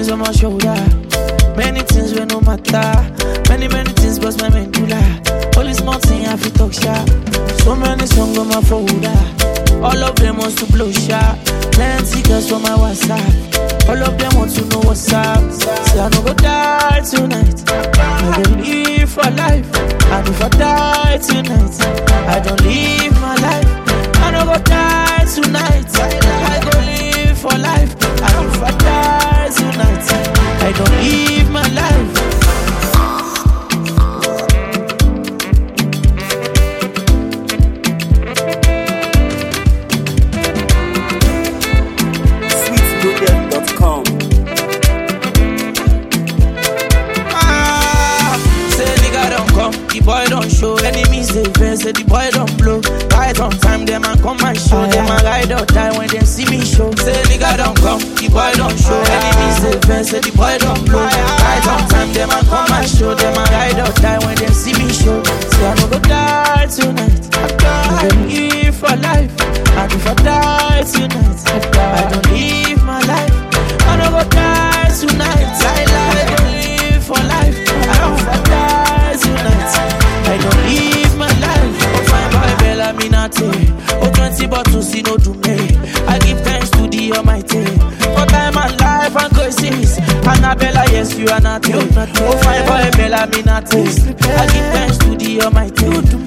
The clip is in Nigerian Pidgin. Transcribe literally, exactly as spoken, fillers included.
on my shoulder. Many things will no matter. Many, many things but my medulla. Only small thing I feel talk sharp. So many songs on my folder. All of them wants to blow sharp. Plenty girls from my WhatsApp. All of them want to know what's up. Say I no go die tonight. I go live for life. And if I die tonight, I don't live my life. I no go die tonight. I go live for life. And if I die tonight, I don't live my life. The boy don't show enemies they vex, say the boy don't blow. Right on time, them and come and show. Them a ride or die when they see me show. Say nigga don't come, the boy don't show enemies they vex, say the boy don't blow. Right on time, them and come and show. Them a ride or die when they see me show. Say I no go die tonight. I don't live for life. And if I die tonight, I don't live my life. I no go die tonight. I don't live for life. I don't die tonight. I don't live my life. Oh, fine boy, Bella Minate. Oh, twenty bottles, see no do me. I give thanks to the Almighty. For time and life and crisis. Annabella, yes, you are not. Oh, fine boy, Bella Minate. I give thanks to the Almighty.